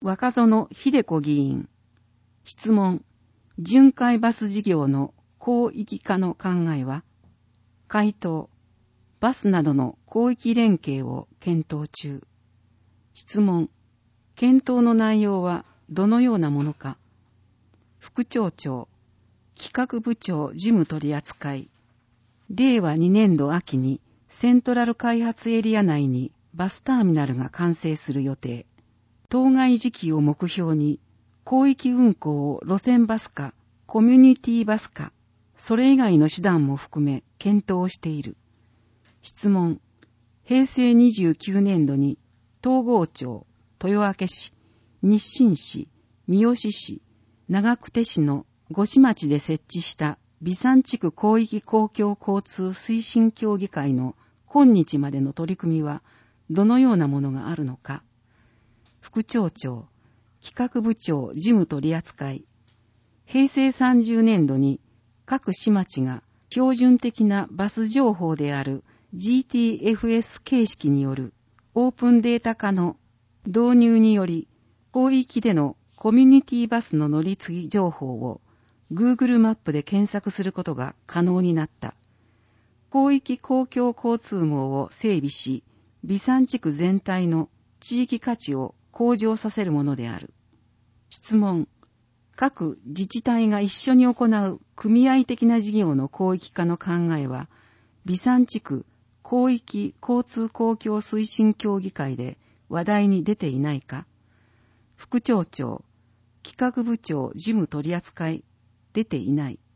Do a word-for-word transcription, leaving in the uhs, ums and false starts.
若園秀子議員。質問。巡回バス事業の広域化の考えは？回答。バスなどの広域連携を検討中。質問。検討の内容はどのようなものか？副町長。企画部長事務取扱い。れいわにねんど秋にセントラル開発エリア内にバスターミナルが完成する予定。当該時期を目標に広域運行を路線バスかコミュニティバスかそれ以外の手段も含め検討している。質問。へいせいにじゅうきゅうねんどに東郷町、豊明市、日清市、三好市、長久手市の五市町で設置した備産地区広域公共交通推進協議会の今日までの取り組みはどのようなものがあるのか？副町長、企画部長事務取扱い。へいせいさんじゅうねんどに各市町が標準的なバス情報である ジーティーエフエス 形式によるオープンデータ化の導入により、広域でのコミュニティバスの乗り継ぎ情報を Google マップで検索することが可能になった。広域公共交通網を整備し、備産地区全体の地域価値を向上させるものである。質問。各自治体が一緒に行う組合的な事業の広域化の考えは、備産地区広域交通公共推進協議会で話題に出ていないか？副町長、企画部長事務取扱い、出ていない。